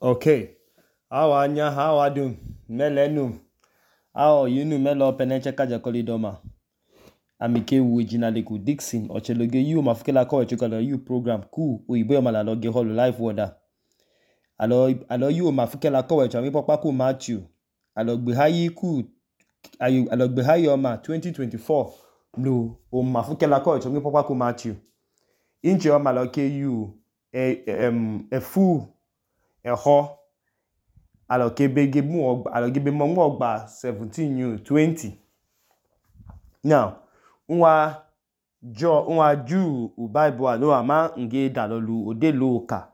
Okay. Awa anya hawa dum melenum. Awa yinu melo peneche kaja kolidoma. Amike Wujinaliku Dixon Ocheloge you mafukela ko echukala you program ku uibo malaloge hall live water. Alo you mafukela ko echu ami papa ku Matthew. Alo gbehayi ku alo gbehayi oma 2024 no o mafukela ko echu ami papa ku Matthew. Inche o maloke you a full a ho alo kebege mu alo gebe mo 17 you 20. Now nwa ju Bible alo ama nge dalolu odelo ka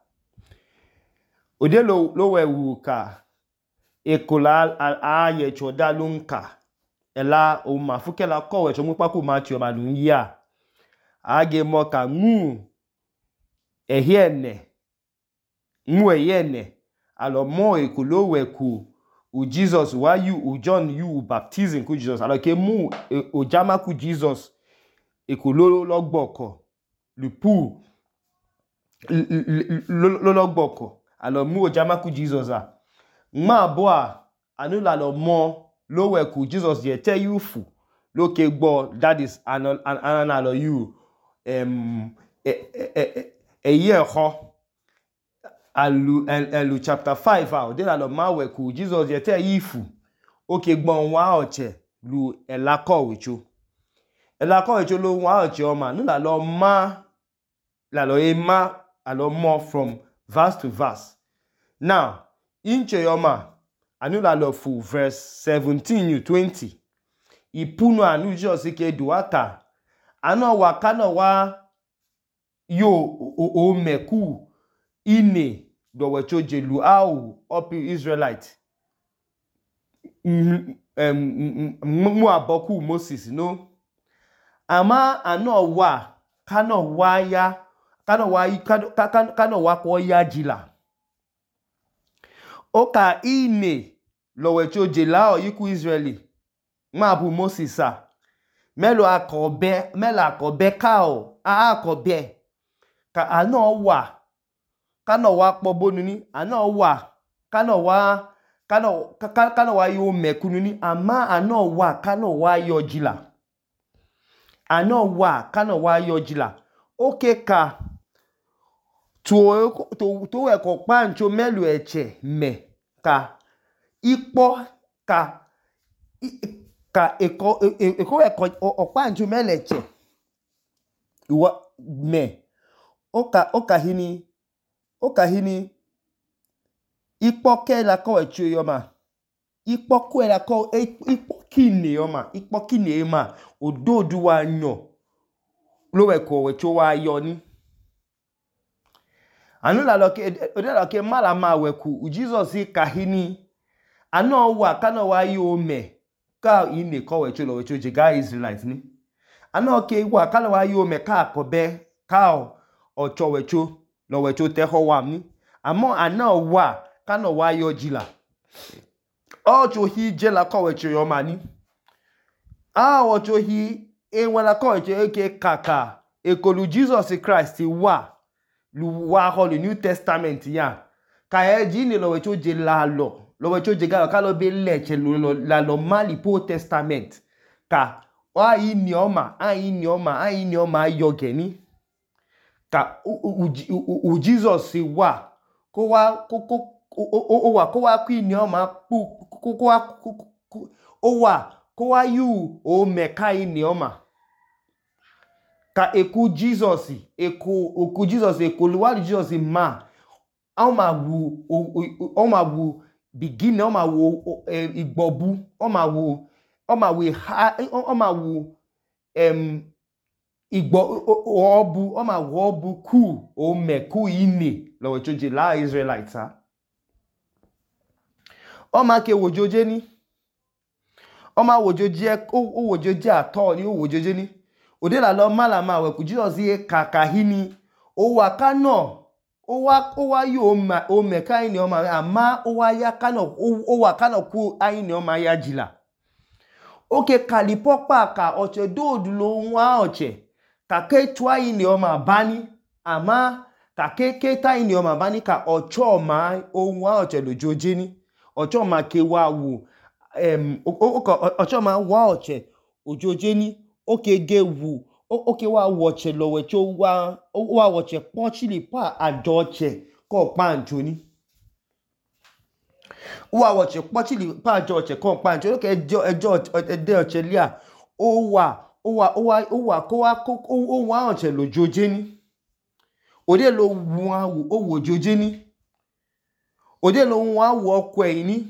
odelo lo wewu ka ekola aye choda lunka ela o mafukela kowe chomu paku Matthew malun ya age mo ka mu ehene alo mo ekolo weku u Jesus why you u John you baptism ku Jesus alo ke mu o jama ku Jesus ekolo logboko lupu logboko alo mu o jama ku Jesus a ma bo a anu la lo mo lo weku Jesus ye tell you fu lo ke gbo that is alo you year ho Alu chapter 5 out de la lo ma weku Jesus ye tell you fu oke gbon wa oche lu elako wicho lo wa oche o ma nu la lo ma la lo ema alo more from verse to verse. Now inche yoma anu la lo fu verse 17 you 20 ipunu anu Jesus ke duata ano wakano wa yo o meku ine do wecho jelu au opi Israelite mu aboku Moses no ama ano wa kano wa ko ya jila oka ine lo wecho jela o yiku Israeli ma bu Moses a melo akobe ka o akobe ka ano wa kpobonu ni ano wa kano wa yo mekunu ni ama ano wa kano wa yo jila oke ka to eko pancho melu eche me ka ipo ka eko pancho melu eche iwa me oka hini ipo ke la ko echu yoma ipo kine yoma ododu wa nyo lo weko wecho wa yo ni anu la lo ke mala ma weku Jesus kahini anu wa kana wa yo me ka ine ko wecho lo wecho je ga Israelite ni anu ke wa kana wa yo me ka akobe ka ocho wecho lo wecho te ho wa ni amo anu wa kana wa yo jila ocho hi jela ko wecho yo mani ocho hi enwela ko wecho eke kaka ekolu Jesus Christ wa lu wa ho le New Testament ya ka eji ni lo wecho je lo wecho je ga ka lo be leche la lo mali po testament ka ayi ni oma yo geni ka u Jesus wa ko wa ku ni oma ko wa yu o mekai ni oma ka eku Jesus luwa Jesus ma o ma wu begin o ma wu igbobu o ma wu igbo obu ku o meku ine lo wecho je la Israelites ha o ma ke wojoje ni o ma wojoje ato ni o wojoje ni ode la lo mala ma we ku Jesus ye kaka hini o wa kano o wa yo o meka ni o ma ama o wa ya kano o wa kano ku ayi ni o ma ya jila oke kalipopa ka oche dodu lo nwa oche ka ke twa yi ni o ma bani ama ka keke ta ini o ma bani ka ocho ma ohun wa oche lojoje ni ocho ma ke wa wu ocho ma wa oche ojoje ni oke ge wu oke wa woche lowe cho wa woche pochili pa ajoche ko panjo ni wa woche pochili pa ajoche ko panjo ke ejo ede oche lia o wa ko wa oche lojoje ni ode lo wa wu o wo joje ni ode lo wa wu okwe ni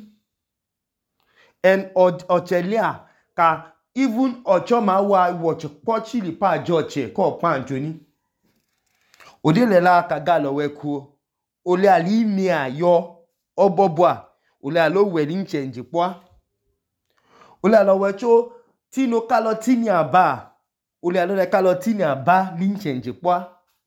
en ochelia ka even ocho ma wa watch pochili pa joche ko panjo ni ode le la ka ga lo we ku ole ali ni ayo obobua ole alo we ni change po ole alo we cho tino kalo tini aba ole alo le kalo tini aba ni change po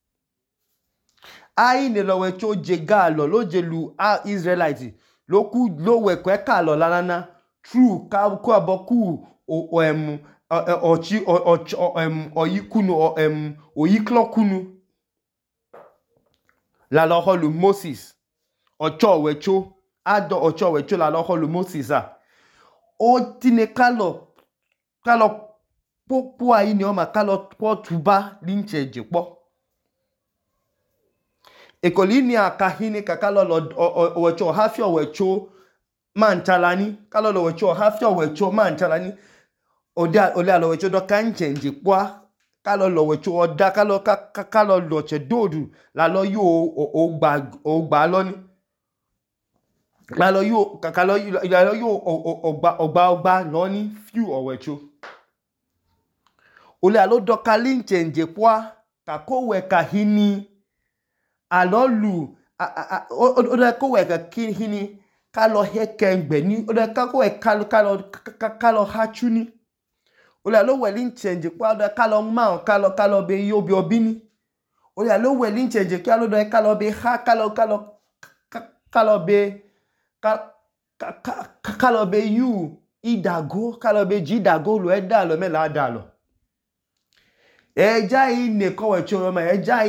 ai ne lo we cho je ga lo je lu a Israelite lo ku lo we ko ka lo lanana true ka ko aboku oyikunu oyiklokunu la lo holu Moses ocho wecho ado ocho wecho la lo holu Moses a o tine kalo popo ai ni o ma kalo po tuba lincheje po ekoli akahini ka kalo lo wecho hafio wecho manchalani kalo lo wecho hafio wecho manchalani ole alo wecho do kanchenje kwa kalo lo wecho oda kalo lo che dodu la lo yo ogba lo ni la lo yo ogba lo ni few owecho ole alo do kanchenje kwa kakowe kahini alolu ode kowe kahini kalo hekengbe ni ode kakowe kalo hachuni ole lo welin change kwa do kalo ma kalo be yo bi obini ole lo welin change kalo do kalo be ha kalo be you idago kalo be jidago lo eda lo mela da lo eja ine kowe choro ma eja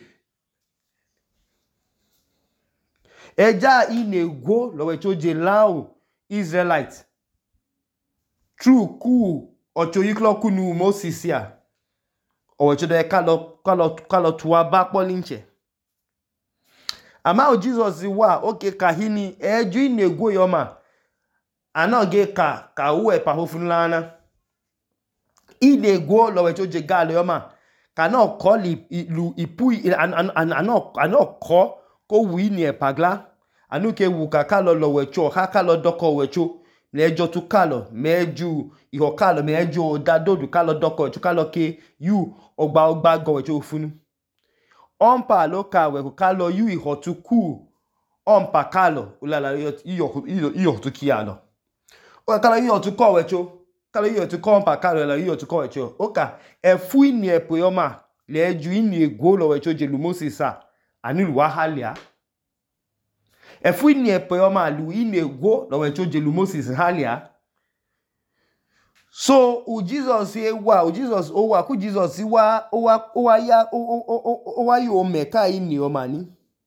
ine go lo we choje lao Israelite true ku ocho yiklo kunu Moses ya o chodo kalo tuwa ba polinche ama o Jesus wa oke kahini eju ine go yoma anoge ka uwe pa hofunlana ine go lo we choje galo yoma kana call lu ipu ano ko wi ni epagla anu ke wu ka kalo lo wecho ha kalo doko wecho lejo tu kalo meju iho kalo meju dadodu kalo doko wecho kalo ke yu ogba go wecho funu ompa lo ka we kalo yu iho tu ku ompa kalo ulala iyo tu kialo o kalo iyo tu ko wecho kalo iyo tu ko ompa kalo la iyo tu ko wecho oka efu ni epoyoma leju ini ego lo wecho je lu Moses a anilu wa halia efu ni epoyoma lu ini ego lo wecho je lu Moses halia so Jesus ku Jesus wa yo meka ini omani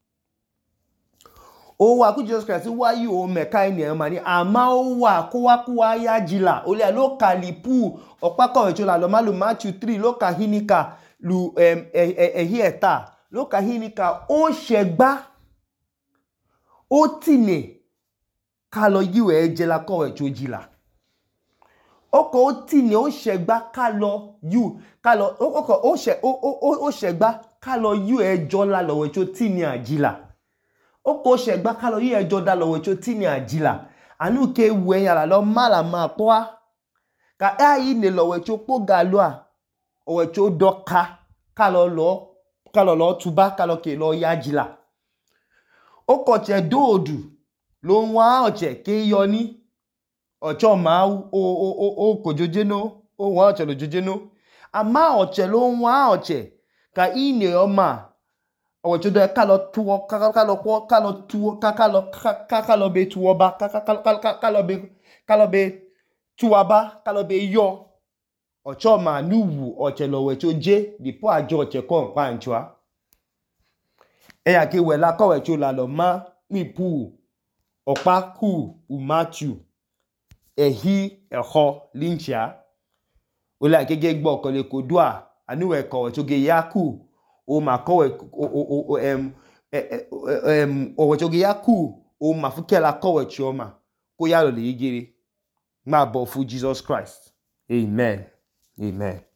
ku Jesus Christ wa yo meka ini omani ama ku wa ya jila ole lo kalipu opako wecho la lo malu Matthew 3 lo kahinika lu ehieta lo kahinika o shegba o tine kalo yiwe ejela ko wecho jila oko o tine o shegba kalo yu kalo oko o shegba kalo yu ejo la lo wecho tine ajila oko shegba kalo yu ejo da lo wecho tine ajila anu ke we yala lo mala ma poa ka ayi ne lo wecho po galua o wecho doka kalo lo tuba kalo ke lo yajila oko che dodu lo nwa oche ke yoni ocho ma o kojojeno o nwa oche lo jojeno ama oche lo nwa oche ka ine oma o wecho do kalo tuwo kalo be tuwo ba kalo be tuwaba kalo be yo ocho ma nuwu oche lo wecho je dipo ajo oche ko npa nchwa eya ke we la kowe cho la lo ma mi pu opa ku u Matthew ehi eho linchia ola ke ge gbo ko le kodua ani we kowe cho ge yaku o ma kowe o cho ge yaku o ma fukela kowe cho ma ko ya lo le yigiri ma bo fu Jesus Christ. Amen. Amen.